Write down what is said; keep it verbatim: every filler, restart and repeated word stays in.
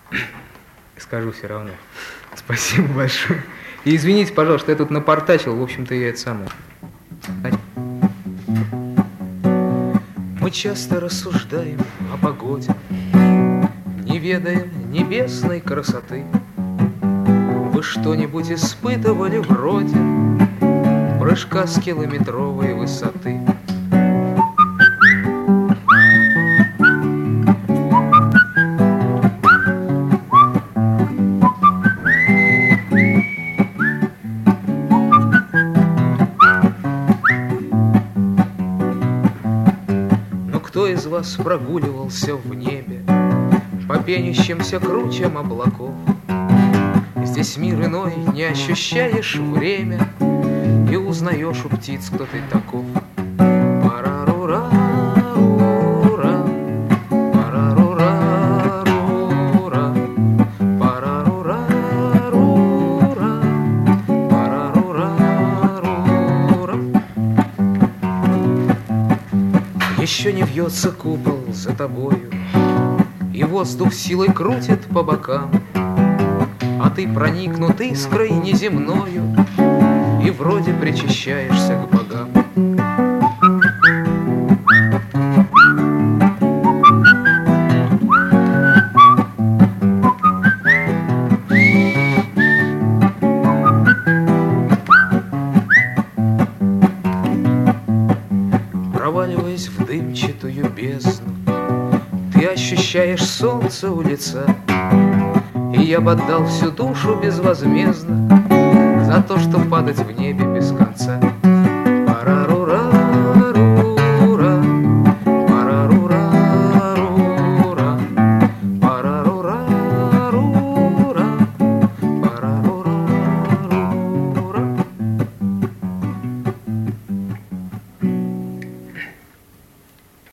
Скажу все равно. Спасибо большое. И извините, пожалуйста, я тут напортачил, в общем-то, я это самое. Мы часто рассуждаем о погоде, не ведаем небесной красоты. Вы что-нибудь испытывали вроде прыжка с километровой высоты? Кто из вас прогуливался в небе по пенящимся кручам облаков? Здесь мир иной, не ощущаешь время и узнаешь у птиц, кто ты таков. Парарура-рура, парарура-рура, парарура-рура, парарура-рура. Еще не вьется купол за тобою, и воздух силой крутит по бокам, а ты проникнут искрой неземною и вроде причащаешься к богам. Проваливаясь в дымчатую бездну, ты ощущаешь солнце у лица. И я бы отдал всю душу безвозмездно за то, что падать в небе без конца.